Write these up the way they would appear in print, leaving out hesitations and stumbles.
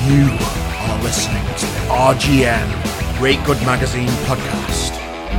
You are listening to the RGN Rate Good Magazine podcast.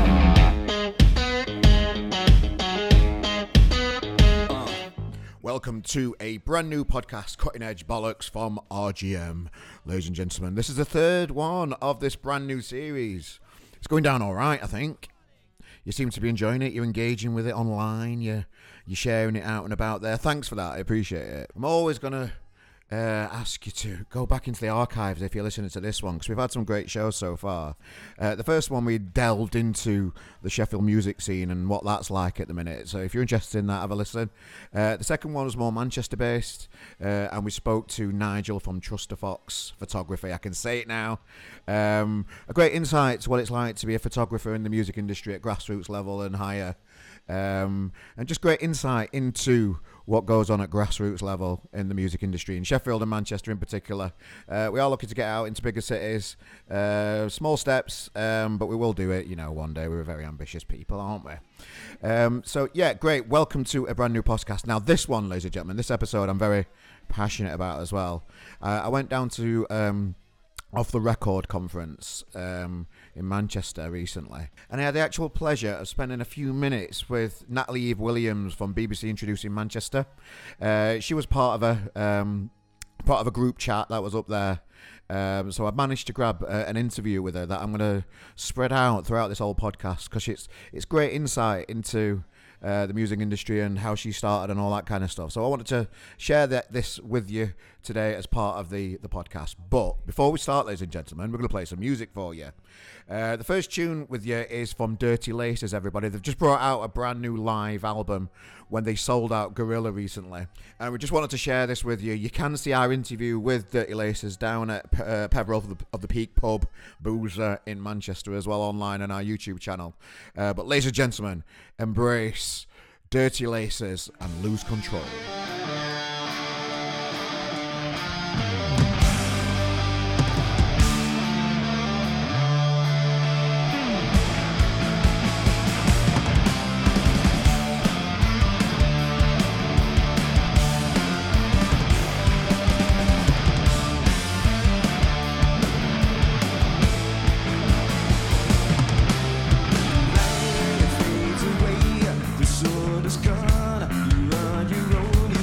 Welcome to a brand new podcast, Cutting Edge Bollocks from RGM. Ladies and gentlemen, this is the third one of this brand new series. It's going down all right, I think. You seem to be enjoying it. You're engaging with it online. You're sharing it out and about there. Thanks for that. I appreciate it. I'm always going to ask you to go back into the archives if you're listening to this one, because we've had some great shows so far. The first one, we delved into the Sheffield music scene and what that's like at the minute. So if you're interested in that, have a listen. The second one was more Manchester-based, and we spoke to Nigel from Trusterfox Photography. I can say it now. A great insight to what it's like to be a photographer in the music industry at grassroots level and higher. And just great insight into what goes on at grassroots level in the music industry in Sheffield and Manchester in particular. We are looking to get out into bigger cities, small steps, but we will do it, one day. We're very ambitious people, aren't we? So yeah, great. Welcome to a brand new podcast. Now this one, ladies and gentlemen, this episode I'm very passionate about as well. I went down to Off the Record conference in Manchester recently, and I had the actual pleasure of spending a few minutes with Natalie Eve Williams from BBC Introducing Manchester. She was part of a group chat that was up there, so I managed to grab an interview with her that I'm going to spread out throughout this whole podcast, because it's great insight into the music industry and how she started and all that kind of stuff. So I wanted to share this with you today as part of the podcast. But before we start, ladies and gentlemen, we're going to play some music for you. The first tune with you is from Dirty Laces, everybody. They've just brought out a brand new live album when they sold out Gorilla recently. And we just wanted to share this with you. You can see our interview with Dirty Laces down at Peveril of the Peak Pub, Boozer in Manchester, as well online on our YouTube channel. But ladies and gentlemen, embrace Dirty Laces and Lose Control. Gone, you run your own.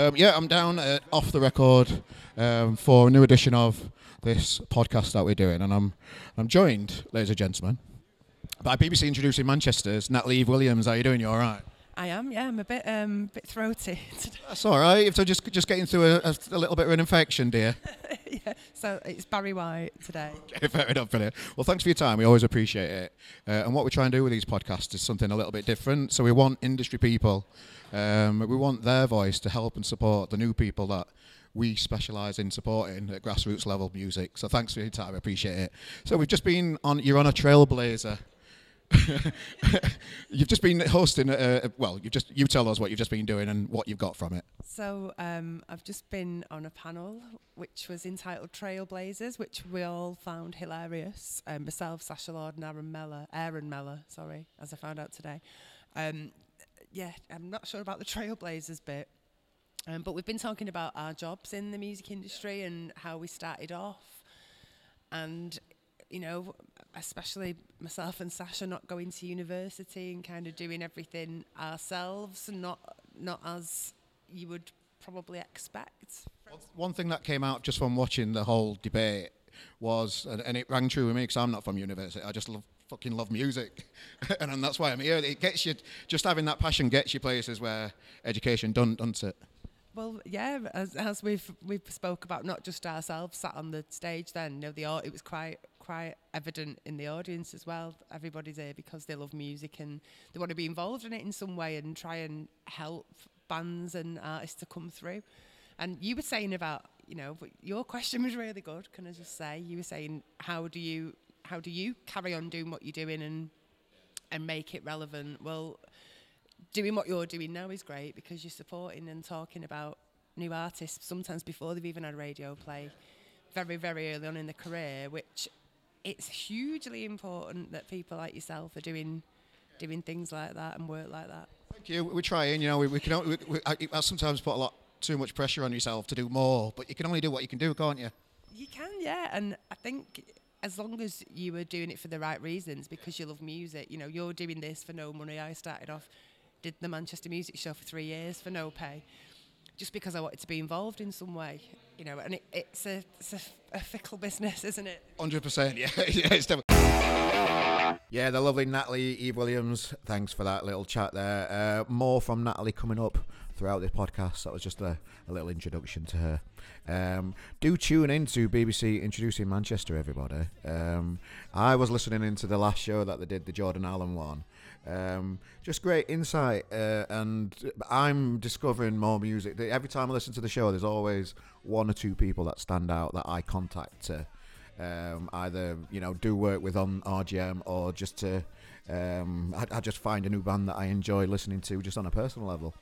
I'm down at Off the Record for a new edition of this podcast that we're doing, and I'm joined, ladies and gentlemen, by BBC Introducing Manchester's Natalie Eve Williams. How are you doing? You all right? I am, yeah. I'm a bit throaty today. That's all right. So just getting through a little bit of an infection, dear. Yeah, so it's Barry White today. Okay, fair enough, brilliant. Well, thanks for your time. We always appreciate it. And what we try and do with these podcasts is something a little bit different. So we want industry people, we want their voice to help and support the new people that we specialise in supporting at grassroots level music. So thanks for your time. I appreciate it. So we've just been on. You're on a trailblazer. You've just been hosting. You tell us what you've just been doing and what you've got from it. So I've just been on a panel which was entitled Trailblazers, which we all found hilarious. Myself, Sasha Lord, and Aaron Mellor, as I found out today. I'm not sure about the Trailblazers bit, but we've been talking about our jobs in the music industry and how we started off, and especially myself and Sasha not going to university and kind of doing everything ourselves, and not as you would probably expect. One thing that came out just from watching the whole debate was, and it rang true with me because I'm not from university, I just fucking love music. And that's why I'm here. It gets you, just having that passion gets you places where education doesn't it? Well, yeah, as we've spoke about, not just ourselves sat on the stage then, it was quite evident in the audience as well. Everybody's here because they love music and they want to be involved in it in some way and try and help bands and artists to come through. And you were saying about, your question was really good, can I just say? You were saying, how do you carry on doing what you're doing and make it relevant? Well, doing what you're doing now is great because you're supporting and talking about new artists, sometimes before they've even had radio play, very, very early on in their career, which it's hugely important that people like yourself are doing things like that and work like that. Thank you. We're trying, I sometimes put too much pressure on yourself to do more, but you can only do what you can do, can't you? You can, yeah, and I think as long as you are doing it for the right reasons, because you love music, you're doing this for no money. I started off, did the Manchester Music Show for 3 years for no pay, just because I wanted to be involved in some way, and it's a fickle business, isn't it? 100%, yeah. Yeah, it's definitely. Yeah, the lovely Natalie Eve Williams. Thanks for that little chat there. More from Natalie coming up throughout this podcast. That was just a little introduction to her. Do tune in to BBC Introducing Manchester, everybody. I was listening into the last show that they did, the Jordan Allen one. Just great insight, and I'm discovering more music. Every time I listen to the show, there's always one or two people that stand out that I contact to either do work with on RGM or just to I just find a new band that I enjoy listening to just on a personal level.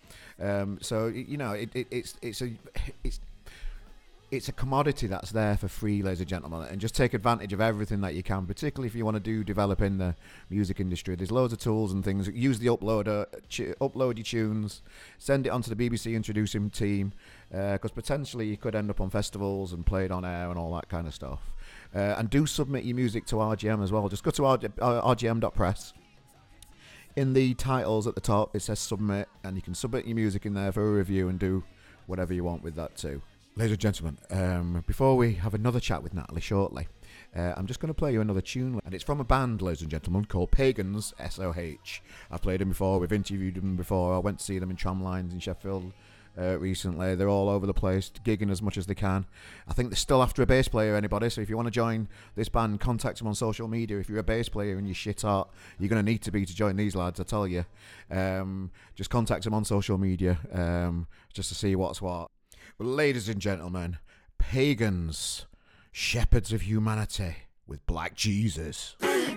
It's a commodity that's there for free, ladies and gentlemen, and just take advantage of everything that you can, particularly if you want to develop in the music industry. There's loads of tools and things. Use the uploader, upload your tunes, send it onto the BBC Introducing team, because potentially you could end up on festivals and played on air and all that kind of stuff. And do submit your music to RGM as well. Just go to rgm.press. In the titles at the top, it says submit, and you can submit your music in there for a review and do whatever you want with that too. Ladies and gentlemen, before we have another chat with Natalie shortly, I'm just going to play you another tune, and it's from a band, ladies and gentlemen, called Pagans, SOH. I've played them before, we've interviewed them before, I went to see them in Tramlines in Sheffield recently. They're all over the place, gigging as much as they can. I think they're still after a bass player, anybody, so if you want to join this band, contact them on social media. If you're a bass player and you're shit hot, you're going to need to be to join these lads, I tell you. Just contact them on social media, just to see what's what. Well, ladies and gentlemen, Pagans, Shepherds of Humanity with Black Jesus.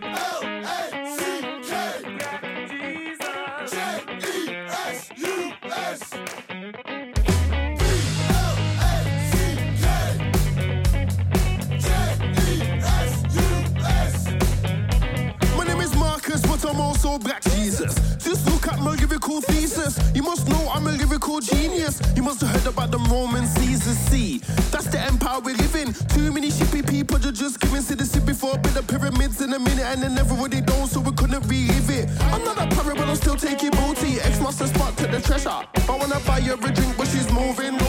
I'm also Black Jesus. Just look at my lyrical thesis. You must know I'm a lyrical genius. You must have heard about the Roman Caesars. See, that's the empire we live in. Too many shippy people are just giving citizen before build the pyramids in a minute, and then never really done, so we couldn't relive it. I'm not a pirate, but I'm still taking booty. Ex-master spot to the treasure. I wanna buy her a drink, but she's moving.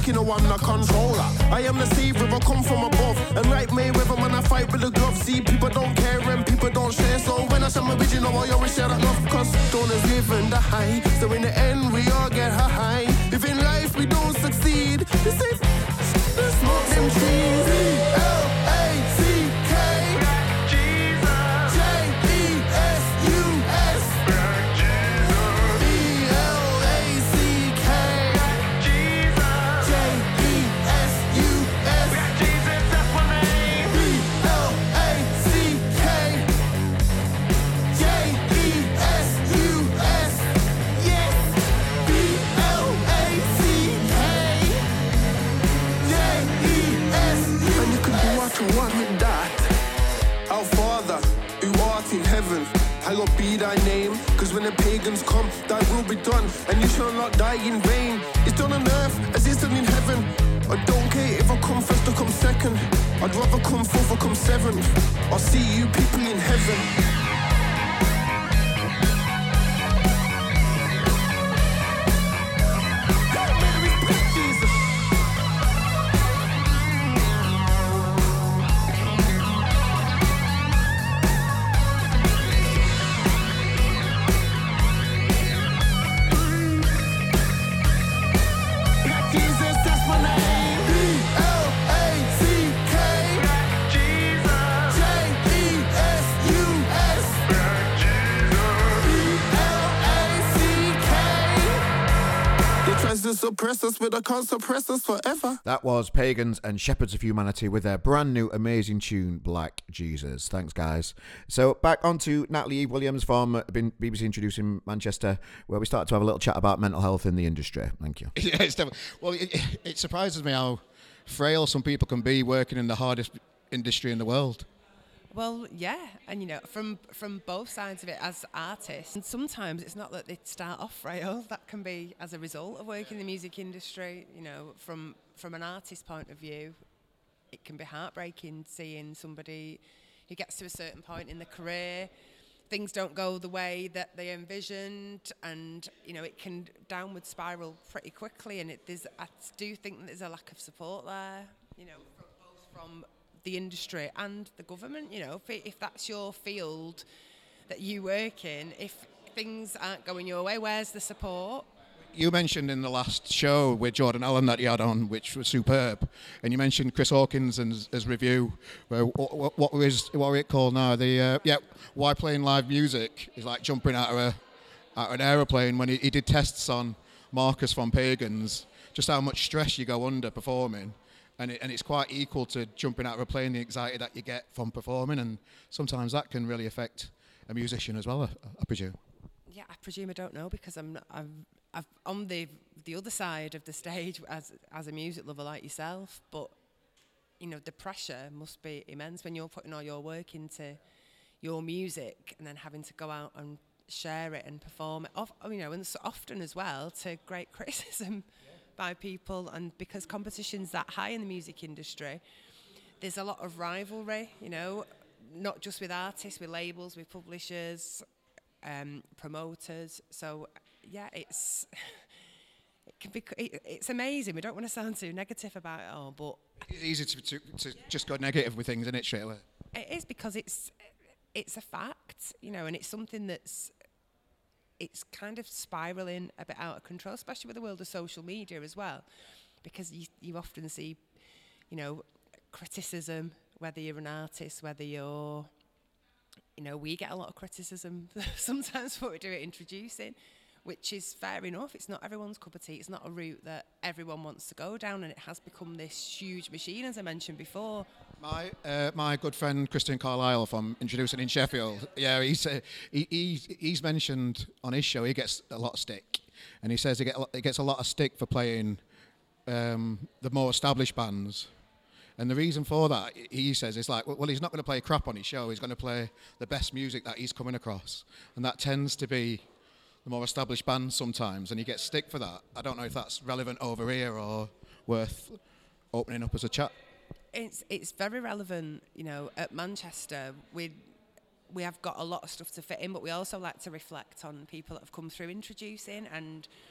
you know I'm the controller. I am the savior, I come from above. And right Mayweather, man, I fight with the gloves. See, people don't care and people don't share. So when I say my original, I always share that love. Cause donors live and die. So in the end, we all get high. If in life we don't succeed, this is smoke them trees. L-A-C-K Jesus J-E-S-U-S B-L-A-C-K Jesus J-E-S-U-S Jesus, that's my name. B-L-A-C-K J-E-S-U-S Yes B-L-A-C-K J-E-S And you can do what you want with that. Our Father, who art in heaven, hallowed be thy name. Cause when the pagans come, thy will be done, and you shall not die in vain. It's done on earth as it's done in heaven. I don't care if I come first or come second. I'd rather come fourth or come seventh. I'll see you people in heaven. Jesus, that's my name. B-L-A-C-K Jesus J-E-S-U-S B-L-A-C-K They tries to suppress us, but I can't suppress us forever. That was Pagans and Shepherds of Humanity with their brand new amazing tune, Black Jesus. Thanks, guys. So back on to Natalie Eve Williams from BBC Introducing Manchester, where we started to have a little chat about mental health in the industry. Thank you. Yeah, it's definitely. Well, it surprises me how frail some people can be working in the hardest industry in the world. Well, yeah, and you know, from both sides of it as artists, and sometimes it's not that they start off frail. That can be as a result of working in the music industry. You know, from an artist's point of view, it can be heartbreaking seeing somebody who gets to a certain point in the career, things don't go the way that they envisioned, and you know, it can downward spiral pretty quickly. And I do think that there's a lack of support there. You know, both from the industry and the government. You know, if that's your field that you work in, if things aren't going your way, where's the support? You mentioned in the last show with Jordan Allen that you had on, which was superb, and you mentioned Chris Hawkins and his review. What were it called now? Why playing live music is like jumping out of an aeroplane. When he did tests on Marcus from Pagans, just how much stress you go under performing. And it's quite equal to jumping out of a plane, the anxiety that you get from performing, and sometimes that can really affect a musician as well, I presume. Yeah, I presume. I don't know, because I'm on the other side of the stage as a music lover like yourself. But you know, the pressure must be immense when you're putting all your work into your music and then having to go out and share it and perform it. You know, and so often as well to great criticism. By people, and because competition's that high in the music industry, there's a lot of rivalry, you know, not just with artists, with labels, with publishers, promoters. So yeah, it's amazing. We don't want to sound too negative about it all, but it's easy to just go negative with things, isn't it, straight away? It is, because it's a fact, you know, and it's something it's kind of spiralling a bit out of control, especially with the world of social media as well, because you often see, you know, criticism, whether you're an artist, whether you're, you know, we get a lot of criticism sometimes for what we do at Introducing, which is fair enough. It's not everyone's cup of tea. It's not a route that everyone wants to go down, and it has become this huge machine, as I mentioned before. My good friend Christian Carlisle from Introducing in Sheffield, yeah, he's mentioned on his show he gets a lot of stick, and he says he gets a lot of stick for playing the more established bands, and the reason for that, he says, is like, well, he's not going to play crap on his show. He's going to play the best music that he's coming across, and that tends to be the more established bands sometimes, and he gets stick for that. I don't know if that's relevant over here or worth opening up as a chat. It's very relevant, you know. At Manchester, we have got a lot of stuff to fit in, but we also like to reflect on people that have come through Introducing, and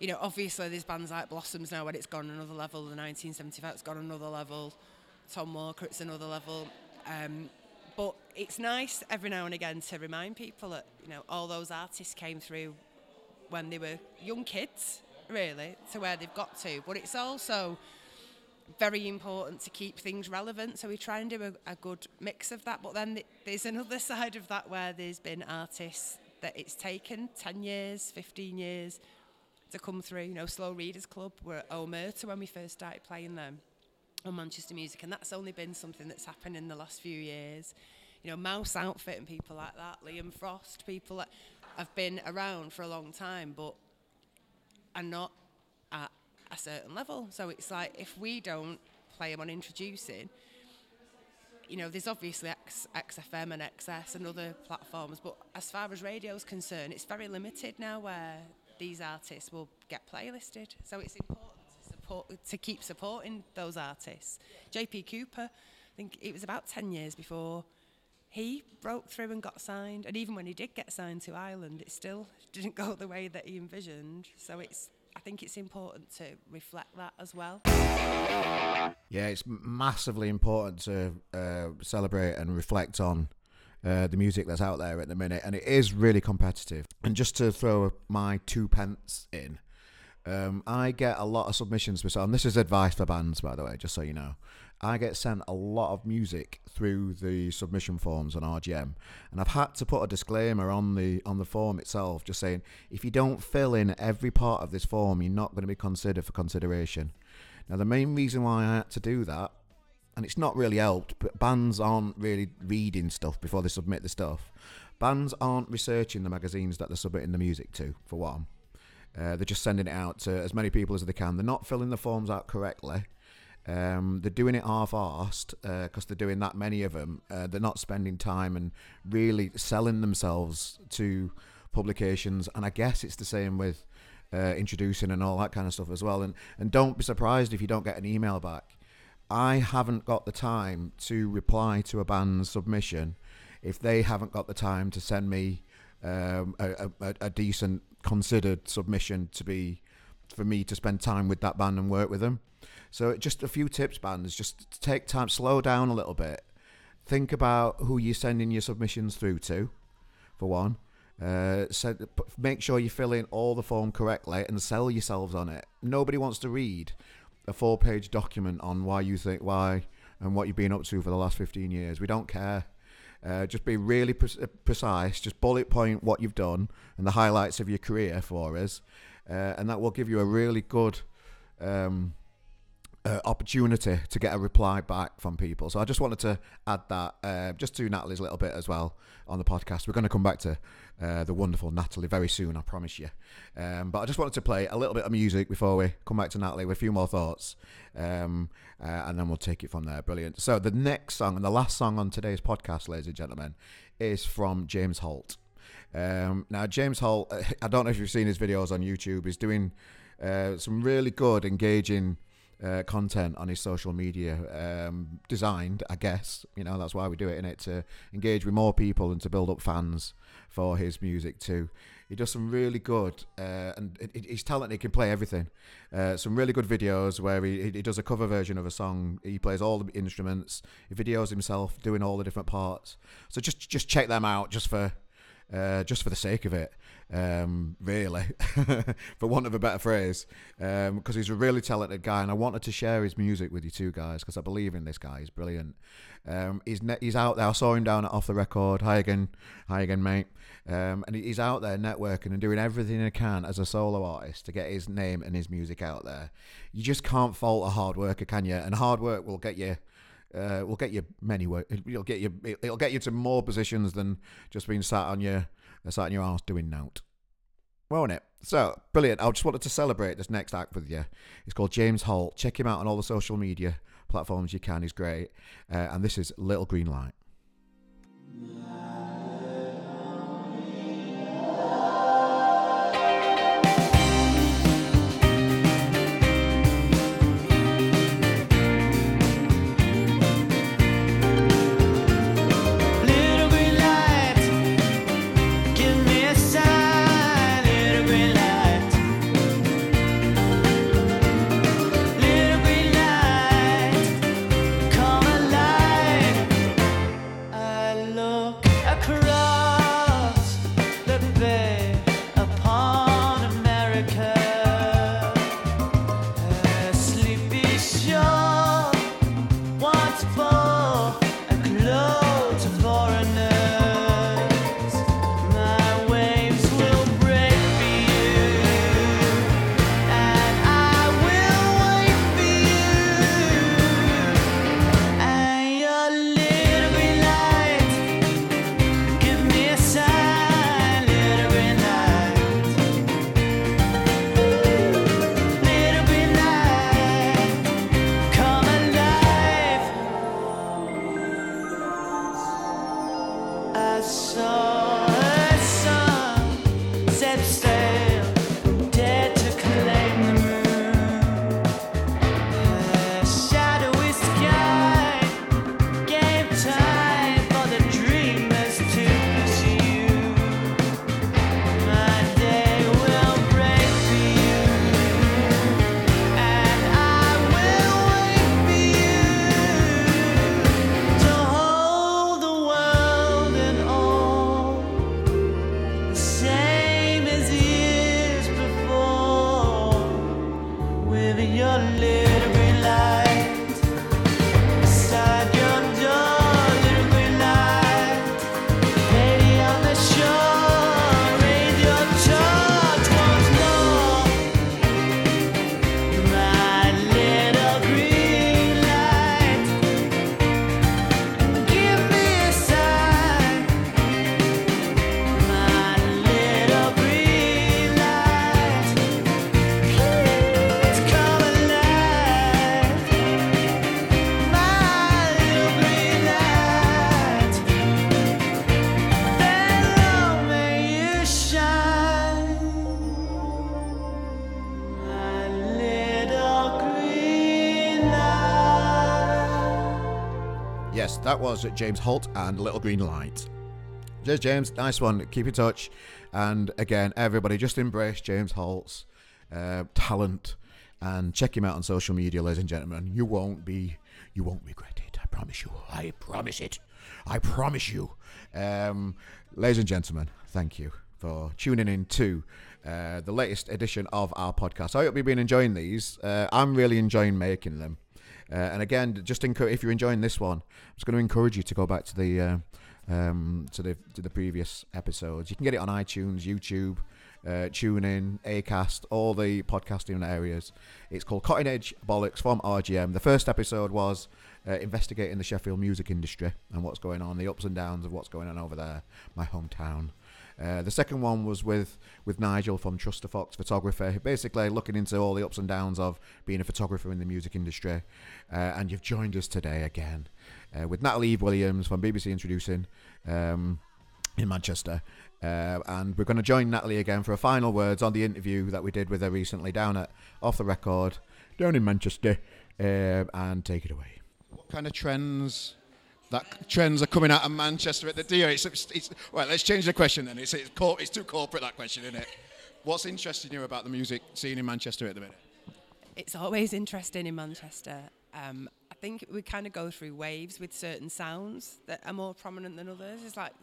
You know, obviously there's bands like Blossoms now where it's gone another level. The 1975 it's gone another level. Tom Walker, it's another level. But it's nice every now and again to remind people that, you know, all those artists came through when they were young kids, really, to where they've got to. But it's also very important to keep things relevant, so we try and do a good mix of that. But then there's another side of that where there's been artists that it's taken 10 years, 15 years to come through. You know, Slow Readers Club were at Omerta when we first started playing them on Manchester Music, and that's only been something that's happened in the last few years. You know, Mouse Outfit and people like that, Liam Frost, people that have been around for a long time but are not at a certain level. So it's like, if we don't play them on Introducing, you know, there's obviously XFM and XS and other platforms, but as far as radio's concerned, it's very limited now where these artists will get playlisted. So it's important to keep supporting those artists. JP Cooper, I think it was about 10 years before he broke through and got signed, and even when he did get signed to Ireland, it still didn't go the way that he envisioned. So I think it's important to reflect that as well. Yeah, it's massively important to celebrate and reflect on the music that's out there at the minute, and it is really competitive. And just to throw my 2 pence in, I get a lot of submissions myself, and this is advice for bands, by the way, just so you know. I get sent a lot of music through the submission forms on RGM, and I've had to put a disclaimer on the form itself, just saying, if you don't fill in every part of this form, you're not going to be considered for consideration. Now, the main reason why I had to do that, and it's not really helped, but bands aren't really reading stuff before they submit the stuff. Bands aren't researching the magazines that they're submitting the music to, for one. They're just sending it out to as many people as they can. They're not filling the forms out correctly. They're doing it half-arsed because they're doing that many of them. They're not spending time and really selling themselves to publications. And I guess it's the same with Introducing and all that kind of stuff as well. And don't be surprised if you don't get an email back. I haven't got the time to reply to a band's submission if they haven't got the time to send me a decent considered submission for me to spend time with that band and work with them. So just a few tips, bands, just take time, slow down a little bit, think about who you're sending your submissions through to, for one. Make sure you fill in all the form correctly and sell yourselves on it. Nobody wants to read a 4-page document on why and what you've been up to for the last 15 years. We don't care. Just be really precise. Just bullet point what you've done and the highlights of your career for us, and that will give you a really good opportunity to get a reply back from people. So I just wanted to add that just to Natalie's little bit as well on the podcast. We're going to come back to the wonderful Natalie very soon, I promise you. But I just wanted to play a little bit of music before we come back to Natalie with a few more thoughts, and then we'll take it from there. Brilliant. So the next song and the last song on today's podcast, ladies and gentlemen, is from James Holt. Now, James Holt, I don't know if you've seen his videos on YouTube, he's doing some really good, engaging content on his social media, designed, I guess, that's why we do it, innit, to engage with more people and to build up fans for his music too. He does some really good, and he's talented, he can play everything. Some really good videos where he does a cover version of a song, he plays all the instruments, he videos himself doing all the different parts. So just check them out just for the sake of it, really, for want of a better phrase, because he's a really talented guy, and I wanted to share his music with you two guys because I believe in this guy. He's brilliant. He's out there. I saw him down at Off the Record. Hi again, mate. And he's out there networking and doing everything he can as a solo artist to get his name and his music out there. You just can't fault a hard worker, can you? And hard work will get you. Will get you many work. It'll get you to more positions than just being sat on your arse doing nout. Won't it? So brilliant. I just wanted to celebrate this next act with you. It's called James Holt. Check him out on all the social media platforms you can. He's great. And this is Little Green Light. yes, that was James Holt and Little Green Light. Cheers, James. Nice one. Keep in touch. And again, everybody, just embrace James Holt's talent and check him out on social media, ladies and gentlemen. You won't regret it. I promise you. I promise it. I promise you. Ladies and gentlemen, thank you for tuning in to the latest edition of our podcast. I hope you've been enjoying these. I'm really enjoying making them. And again, just if you're enjoying this one, I'm just going to encourage you to go back to the previous episodes. You can get it on iTunes, YouTube, TuneIn, Acast, all the podcasting areas. It's called Cutting Edge Bollocks from RGM. The first episode was investigating the Sheffield music industry and what's going on, the ups and downs of what's going on over there, my hometown. The second one was with Nigel from Trust the Fox Photography, basically looking into all the ups and downs of being a photographer in the music industry. And you've joined us today again with Natalie Eve Williams from BBC Introducing in Manchester. And we're going to join Natalie again for a final words on the interview that we did with her recently down at Off the Record, down in Manchester. And take it away. What kind of trends are coming out of Manchester at the DO? Right, let's change the question then. It's too corporate, that question, isn't it? What's interesting you about the music scene in Manchester at the minute? It's always interesting in Manchester. I think we kind of go through waves with certain sounds that are more prominent than others. It's like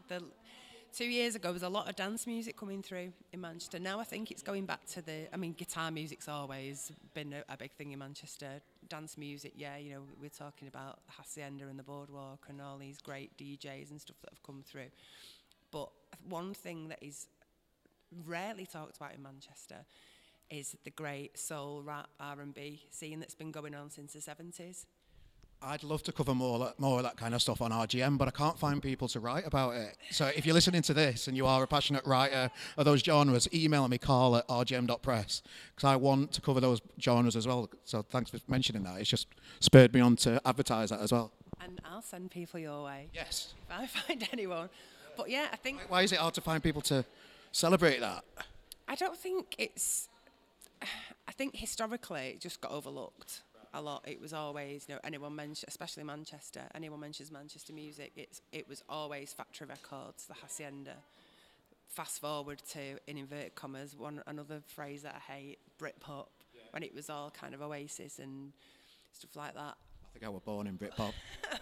2 years ago, there was a lot of dance music coming through in Manchester. Now I think it's going back to guitar music's always been a big thing in Manchester. Dance music, yeah, we're talking about Hacienda and the Boardwalk and all these great DJs and stuff that have come through. But one thing that is rarely talked about in Manchester is the great soul, rap, R&B scene that's been going on since the 70s. I'd love to cover more of that kind of stuff on RGM, but I can't find people to write about it. So if you're listening to this and you are a passionate writer of those genres, email me, carl@rgm.press, because I want to cover those genres as well. So thanks for mentioning that. It's just spurred me on to advertise that as well. And I'll send people your way. Yes. If I find anyone. But yeah, I think... Why is it hard to find people to celebrate that? I don't think it's... I think historically it just got overlooked a lot. It was always, anyone mentions, especially Manchester, anyone mentions Manchester music, it was always Factory Records, the Hacienda. Fast forward to, in inverted commas, another phrase that I hate, Britpop, when it was all kind of Oasis and stuff like that. I think I was born in Britpop.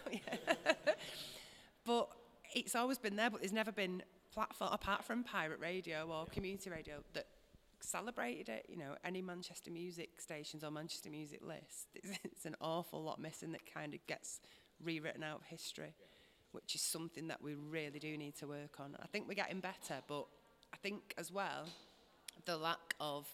But it's always been there, but there's never been platform, apart from pirate radio or community radio, that celebrated it. Any Manchester music stations or Manchester music lists, it's an awful lot missing that kind of gets rewritten out of history, which is something that we really do need to work on. I think we're getting better, but I think as well the lack of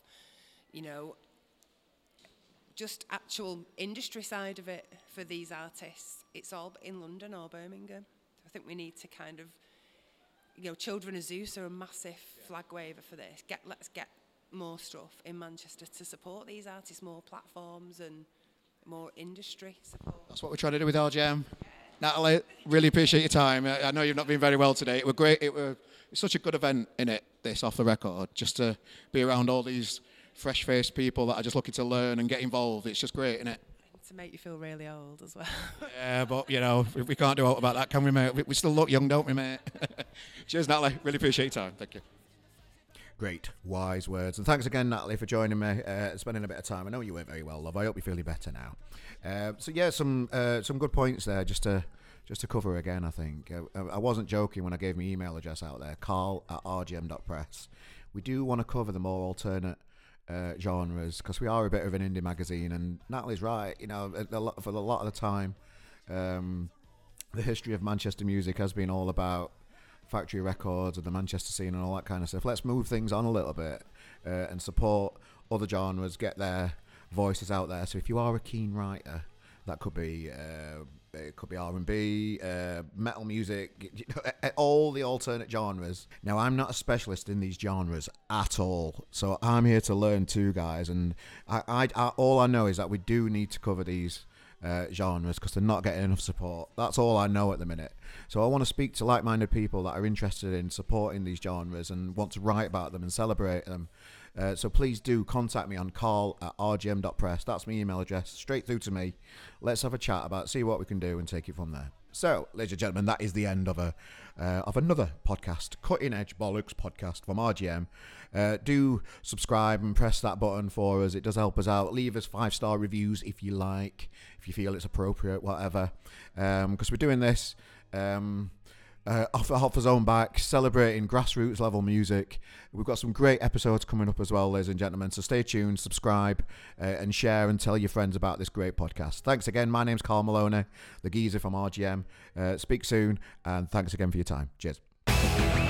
just actual industry side of it for these artists. It's all in London or Birmingham. I think we need to kind of, Children of Zeus are a massive flag waver for this. Let's get more stuff in Manchester to support these artists, more platforms and more industry support. That's what we're trying to do with RGM. Natalie, really appreciate your time. I know you've not been very well today. It was great. It's such a good event, this Off the Record, just to be around all these fresh-faced people that are just looking to learn and get involved. It's just great, isn't it? To make you feel really old as well. Yeah, but, we can't do out about that, can we, mate? We still look young, don't we, mate? Cheers, Natalie. Really appreciate your time. Thank you. Great, wise words. And thanks again, Natalie, for joining me, spending a bit of time. I know you weren't very well, love. I hope you're feeling better now. Some good points there just to cover again, I think. I wasn't joking when I gave my email address out there, carl@rgm.press. We do want to cover the more alternate genres, because we are a bit of an indie magazine, and Natalie's right. For a lot of the time, the history of Manchester music has been all about Factory Records and the Manchester scene and all that kind of stuff. Let's move things on a little bit and support other genres, get their voices out there. So if you are a keen writer, that could be it could be R&B, metal music, all the alternate genres. Now, I'm not a specialist in these genres at all, so I'm here to learn too, guys. And I all I know is that we do need to cover these genres because they're not getting enough support. That's all I know at the minute. So I want to speak to like-minded people that are interested in supporting these genres and want to write about them and celebrate them. So please do contact me on carl@rgm.press. That's my email address. Straight through to me. Let's have a chat see what we can do and take it from there. So, ladies and gentlemen, that is the end of another podcast, Cutting Edge Bollocks podcast from RGM. Do subscribe and press that button for us. It does help us out. Leave us 5-star reviews if you like, if you feel it's appropriate, whatever. Because we're doing this off his own back, celebrating grassroots level music. We've got some great episodes coming up as well, ladies and gentlemen. So stay tuned, subscribe, and share and tell your friends about this great podcast. Thanks again. My name's Carl Maloney, the geezer from RGM. Speak soon, and thanks again for your time. Cheers.